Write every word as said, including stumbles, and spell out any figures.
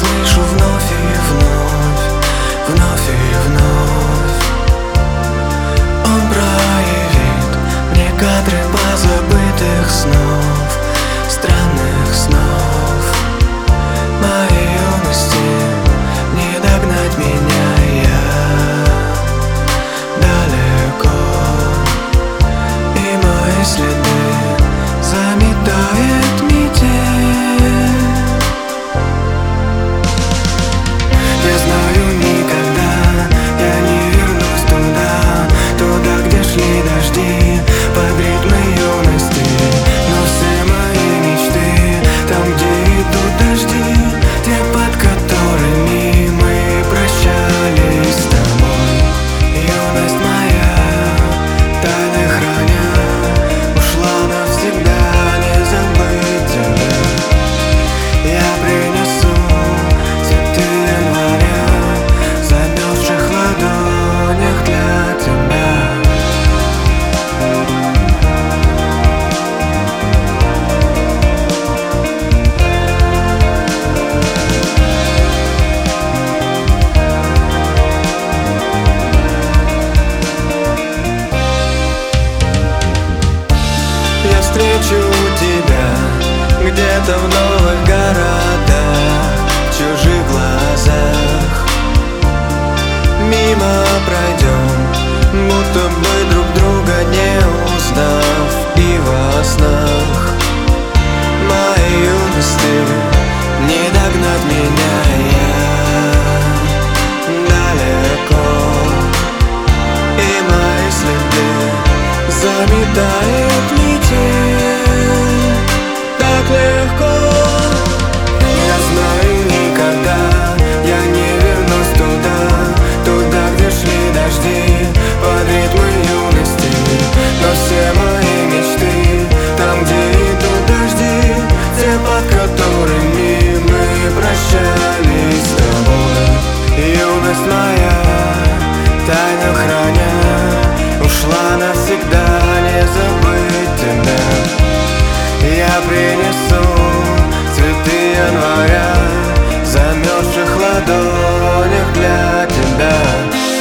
слышу вновь и вновь, вновь и вновь. Он проявит мне кадры позабытых снов, странных снов моей юности. Не догнать меня, я далеко, и мои следы заметает метель. Я знаю, никогда я не вернусь туда, туда, где шли дожди под ритмы юности. Но все мои мечты там, где идут дожди, те, под которыми мы прощались с тобой. Юность моя, тайны храня, ушла навсегда, не забыть тебя. Я принесу цветы января в замерзших ладонях для тебя. Я встречу тебя где-то в новых городах, в чужих глазах. Мимо пройдем, будто бы друг друга не узнав. И во снах моей юности не догнать меня, я далеко, и мои следы заметает метель. Так легко. Я знаю, никогда я не вернусь туда, туда, где шли дожди под ритмы юности. Но все мои мечты там, где идут дожди, те, под которыми мы прощались с тобой. Юность моя, тайну храня, ушла навсегда, не забыть тебя. Я принесу цветы января в замерзших ладонях для тебя.